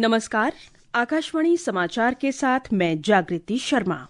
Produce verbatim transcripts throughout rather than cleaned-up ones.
नमस्कार, आकाशवाणी समाचार के साथ मैं जागृति शर्मा।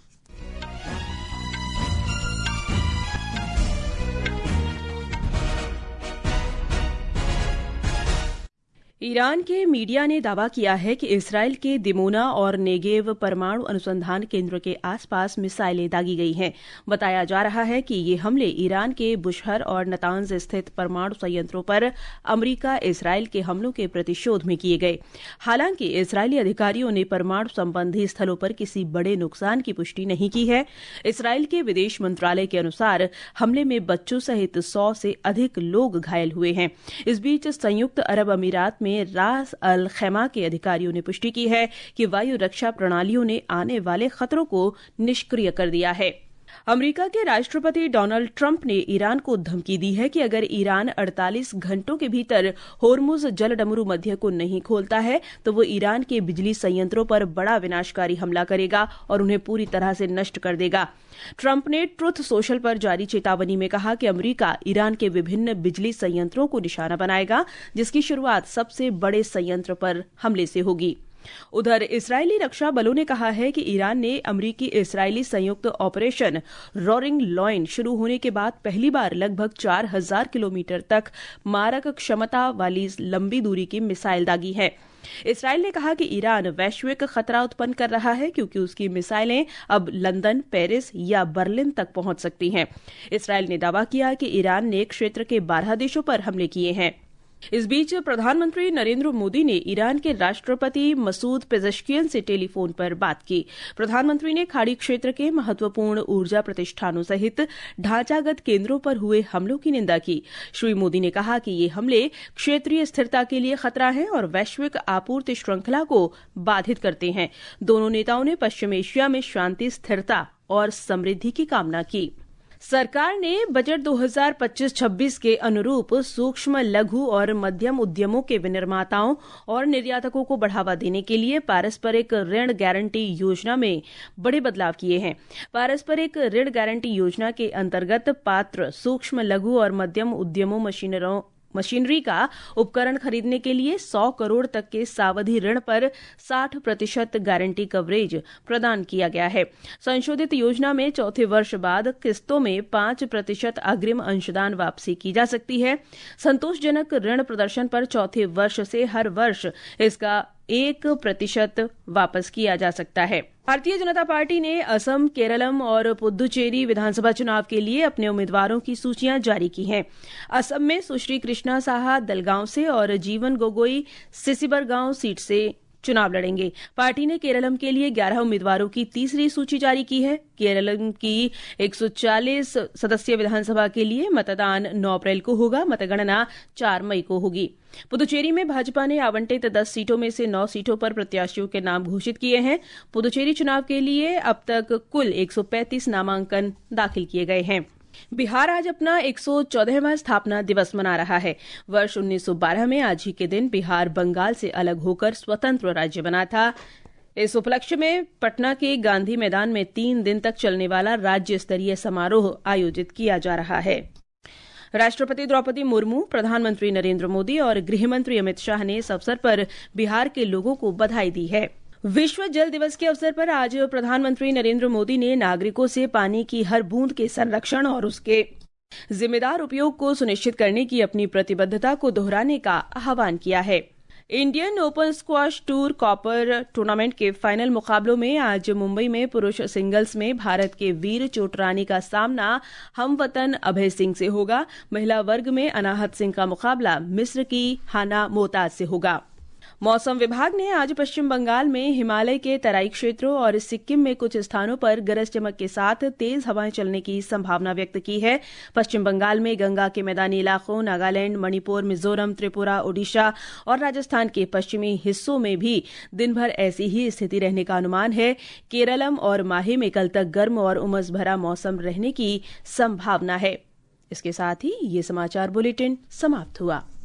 ईरान के मीडिया ने दावा किया है कि इसराइल के दिमोना और नेगेव परमाणु अनुसंधान केंद्र के आसपास मिसाइलें दागी गई हैं। बताया जा रहा है कि ये हमले ईरान के बुशहर और नतांज स्थित परमाणु संयंत्रों पर अमेरिका इसराइल के हमलों के प्रतिशोध में किए गए। हालांकि इसराइली अधिकारियों ने परमाणु संबंधी स्थलों पर किसी बड़े नुकसान की पुष्टि नहीं की है। इसराइल के विदेश मंत्रालय के अनुसार हमले में बच्चों सहित सौ से अधिक लोग घायल हुए हैं। इस बीच संयुक्त अरब अमीरात में रास अल खैमा के अधिकारियों ने पुष्टि की है कि वायु रक्षा प्रणालियों ने आने वाले खतरों को निष्क्रिय कर दिया है। अमेरिका के राष्ट्रपति डोनाल्ड ट्रंप ने ईरान को धमकी दी है कि अगर ईरान अड़तालीस घंटों के भीतर होर्मुज जलडमरू मध्य को नहीं खोलता है तो वो ईरान के बिजली संयंत्रों पर बड़ा विनाशकारी हमला करेगा और उन्हें पूरी तरह से नष्ट कर देगा। ट्रंप ने ट्रुथ सोशल पर जारी चेतावनी में कहा कि अमेरिका ईरान के विभिन्न बिजली संयंत्रों को निशाना बनाएगा, जिसकी शुरुआत सबसे बड़े संयंत्र पर हमले से होगी। उधर इस्राएली रक्षा बलों ने कहा है कि ईरान ने अमरीकी इस्राएली संयुक्त ऑपरेशन रोरिंग लॉयन शुरू होने के बाद पहली बार लगभग चार हजार किलोमीटर तक मारक क्षमता वाली लंबी दूरी की मिसाइल दागी है। इसराइल ने कहा कि ईरान वैश्विक खतरा उत्पन्न कर रहा है क्योंकि उसकी मिसाइलें अब लंदन, पेरिस या बर्लिन तक पहुंच सकती हैं। इसराइल ने दावा किया कि ईरान ने क्षेत्र के बारह देशों पर हमले किए हैं। इस बीच प्रधानमंत्री नरेंद्र मोदी ने ईरान के राष्ट्रपति मसूद पेजेश्कियन से टेलीफोन पर बात की। प्रधानमंत्री ने खाड़ी क्षेत्र के महत्वपूर्ण ऊर्जा प्रतिष्ठानों सहित ढांचागत केंद्रों पर हुए हमलों की निंदा की। श्री मोदी ने कहा कि ये हमले क्षेत्रीय स्थिरता के लिए खतरा है और वैश्विक आपूर्ति श्रृंखला को बाधित करते हैं। दोनों नेताओं ने पश्चिम एशिया में शांति, स्थिरता और समृद्धि की कामना की। सरकार ने बजट दो हज़ार पच्चीस छब्बीस के अनुरूप सूक्ष्म, लघु और मध्यम उद्यमों के विनिर्माताओं और निर्यातकों को बढ़ावा देने के लिए पारस्परिक ऋण गारंटी योजना में बड़े बदलाव किए हैं। पारस्परिक ऋण गारंटी योजना के अंतर्गत पात्र सूक्ष्म, लघु और मध्यम उद्यमों मशीनरों मशीनरी का उपकरण खरीदने के लिए सौ करोड़ तक के सावधि ऋण पर साठ प्रतिशत गारंटी कवरेज प्रदान किया गया है। संशोधित योजना में चौथे वर्ष बाद किस्तों में पांच प्रतिशत अग्रिम अंशदान वापसी की जा सकती है। संतोषजनक ऋण प्रदर्शन पर चौथे वर्ष से हर वर्ष इसका एक प्रतिशत वापस किया जा सकता है। भारतीय जनता पार्टी ने असम, केरलम और पुदुचेरी विधानसभा चुनाव के लिए अपने उम्मीदवारों की सूचियां जारी की हैं। असम में सुश्री कृष्णा साहा दलगांव से और जीवन गोगोई सिसिबरगांव सीट से चुनाव लड़ेंगे। पार्टी ने केरलम के लिए ग्यारह उम्मीदवारों की तीसरी सूची जारी की है। केरलम की एक सौ चालीस सदस्यीय विधानसभा के लिए मतदान नौ अप्रैल को होगा। मतगणना चार मई को होगी। पुदुचेरी में भाजपा ने आवंटित दस सीटों में से नौ सीटों पर प्रत्याशियों के नाम घोषित किए हैं। पुदुचेरी चुनाव के लिए अब तक कुल एक सौ पैंतीस नामांकन दाखिल किए गए हैं। बिहार आज अपना एक सौ चौदहवां स्थापना दिवस मना रहा है। वर्ष उन्नीस सौ बारह में आज ही के दिन बिहार बंगाल से अलग होकर स्वतंत्र राज्य बना था। इस उपलक्ष्य में पटना के गांधी मैदान में तीन दिन तक चलने वाला राज्य स्तरीय समारोह आयोजित किया जा रहा है। राष्ट्रपति द्रौपदी मुर्मू, प्रधानमंत्री नरेंद्र मोदी और गृहमंत्री अमित शाह ने इस अवसर पर बिहार के लोगों को बधाई दी है। विश्व जल दिवस के अवसर पर आज प्रधानमंत्री नरेंद्र मोदी ने नागरिकों से पानी की हर बूंद के संरक्षण और उसके जिम्मेदार उपयोग को सुनिश्चित करने की अपनी प्रतिबद्धता को दोहराने का आह्वान किया है। Indian open squash tour copper tournament के फाइनल मुकाबलों में आज मुंबई में पुरुष सिंगल्स में भारत के वीर चोटरानी का सामना हमवतन अभय सिंह से होगा। महिला वर्ग में अनाहत सिंह का मुकाबला मिस्र की हाना मोहताज से होगा। मौसम विभाग ने आज पश्चिम बंगाल में हिमालय के तराई क्षेत्रों और सिक्किम में कुछ स्थानों पर गरज चमक के साथ तेज हवाएं चलने की संभावना व्यक्त की है। पश्चिम बंगाल में गंगा के मैदानी इलाकों, नागालैंड, मणिपुर, मिजोरम, त्रिपुरा, ओडिशा और राजस्थान के पश्चिमी हिस्सों में भी दिन भर ऐसी ही स्थिति रहने का अनुमान है। केरलम और माहे में कल तक गर्म और उमस भरा मौसम रहने की संभावना है। इसके साथ ही ये समाचार बुलेटिन समाप्त हुआ।